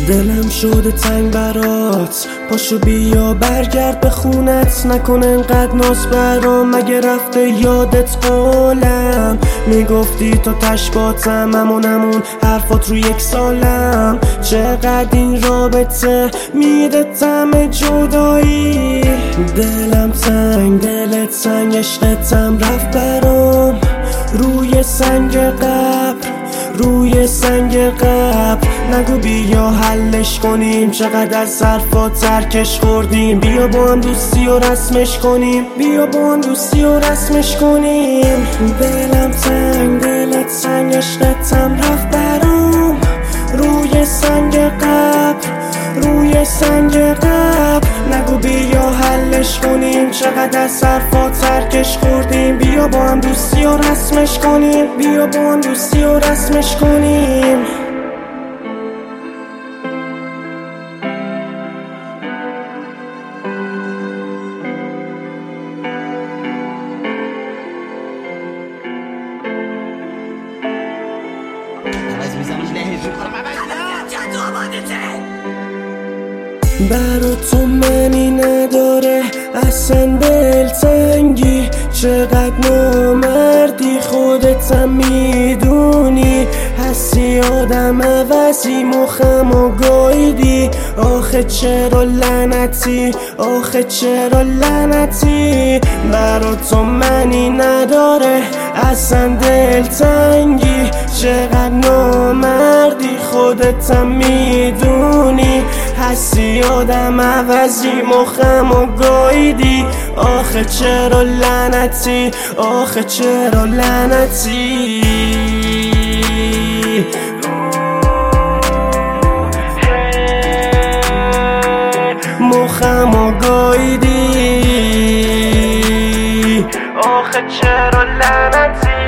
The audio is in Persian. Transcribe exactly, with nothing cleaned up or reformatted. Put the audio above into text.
دلم شده تنگ برات، پاشو بیا برگرد به خونت، نکن انقدر ناز برام، مگه رفته یادت قولم میگفتی تو تشباتم، همون همون حرفات رو یک سالم، چقدر این رابطه میده طعم جدایی، دلم تنگ دلت تنگ، عشقتم رفت برام روی سنگ قبر، روی سنگ قبر، نگو بیا حلش کنیم، چقدر از حرفات ترکش خوردیم، بیا با هم دوستی و رسمش کنیم، بیا با هم دوستی و رسمش کنیم، دلم تنگ دلت تنگ، عشقتم رفت برام روی سنگ قبر، روی سنگ قبر، نگو بیا حلش کنیم، چقدر از حرفات ترکش خوردیم، بیا با هم دوستی و رسمش کنیم، بیا با هم دوستی و رسمش کنیم. برا تو منی نداره اصلا دلتنگی، چقدر نامردی خودتم میدونی، هستی آدم عوضی مخم و گایدی، آخه چرا لعنتی، آخه چرا لعنتی، برا تو منی نداره اصلا دلتنگی، چقدر نامردی خودتم میدونی، هستی آدم عوضی مخم و گایدی، آخه چرا لعنتی، آخه چرا لعنتی، مخم و گایدی، آخه چرا لعنتی.